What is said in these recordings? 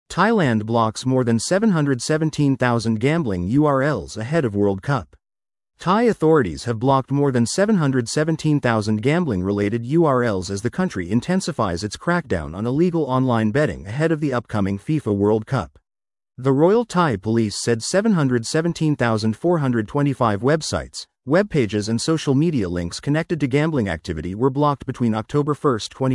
Thailand blocks more than 717,000 gambling URLs ahead of World Cup. Thai authorities have blocked more than 717,000 gambling-related URLs as the country intensifies its crackdown on illegal online betting ahead of the upcoming FIFA World Cup. The Royal Thai Police said 717,425 websites, web pages and social media links connected to gambling activity were blocked between October 1,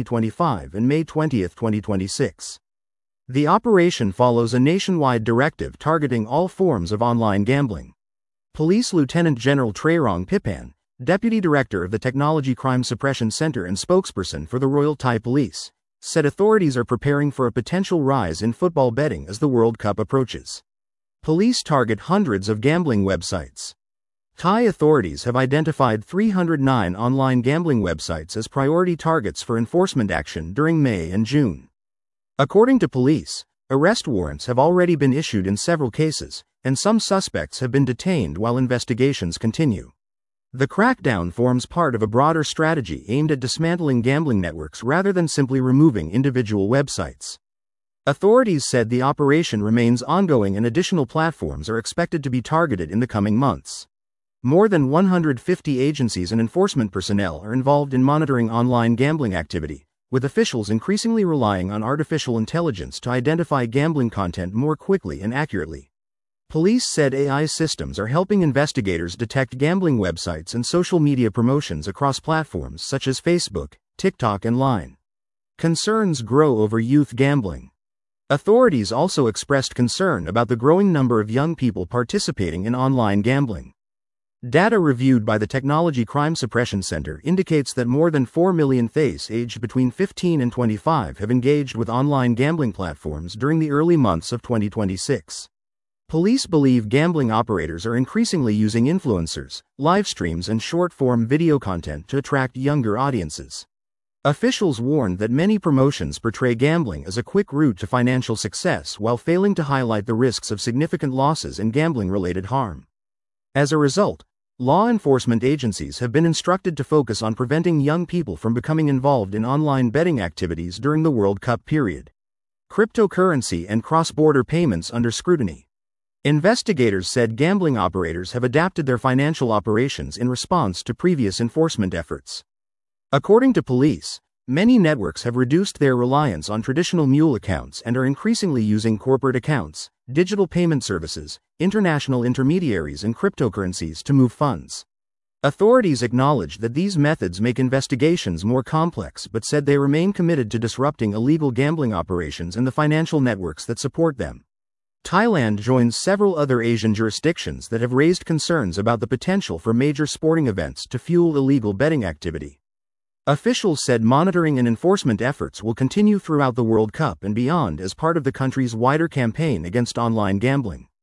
2025 and May 20, 2026. The operation follows a nationwide directive targeting all forms of online gambling. Police Lieutenant General Trairong Pipan, Deputy Director of the Technology Crime Suppression Center and spokesperson for the Royal Thai Police, said authorities are preparing for a potential rise in football betting as the World Cup approaches. Police target hundreds of gambling websites. Thai authorities have identified 309 online gambling websites as priority targets for enforcement action during May and June. According to police, arrest warrants have already been issued in several cases, and some suspects have been detained while investigations continue. The crackdown forms part of a broader strategy aimed at dismantling gambling networks rather than simply removing individual websites. Authorities said the operation remains ongoing and additional platforms are expected to be targeted in the coming months. More than 150 agencies and enforcement personnel are involved in monitoring online gambling activity, with officials increasingly relying on artificial intelligence to identify gambling content more quickly and accurately. Police said AI systems are helping investigators detect gambling websites and social media promotions across platforms such as Facebook, TikTok, and Line. Concerns grow over youth gambling. Authorities also expressed concern about the growing number of young people participating in online gambling. Data reviewed by the Technology Crime Suppression Center indicates that more than 4 million Thais aged between 15 and 25 have engaged with online gambling platforms during the early months of 2026. Police believe gambling operators are increasingly using influencers, live streams, and short-form video content to attract younger audiences. Officials warned that many promotions portray gambling as a quick route to financial success while failing to highlight the risks of significant losses and gambling-related harm. As a result, law enforcement agencies have been instructed to focus on preventing young people from becoming involved in online betting activities during the World Cup period. Cryptocurrency and cross-border payments under scrutiny. Investigators said gambling operators have adapted their financial operations in response to previous enforcement efforts. According to police, many networks have reduced their reliance on traditional mule accounts and are increasingly using corporate accounts, digital payment services, international intermediaries, and cryptocurrencies to move funds. Authorities acknowledged that these methods make investigations more complex but said they remain committed to disrupting illegal gambling operations and the financial networks that support them. Thailand joins several other Asian jurisdictions that have raised concerns about the potential for major sporting events to fuel illegal betting activity. Officials said monitoring and enforcement efforts will continue throughout the World Cup and beyond as part of the country's wider campaign against online gambling.